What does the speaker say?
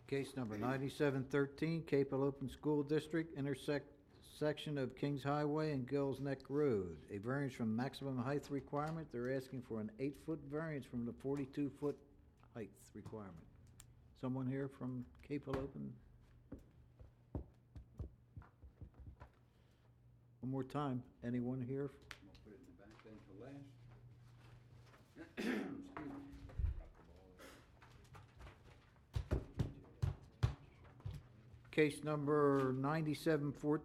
Case number 9713, Capel Open School District, intersection of Kings Highway and Gills Neck Road. A variance from maximum height requirement. They're asking for an 8-foot variance from the 42-foot height requirement. Someone here from Capel Open? One more time. Anyone here? We'll put it in the back then for last. Excuse me. Case number 9714,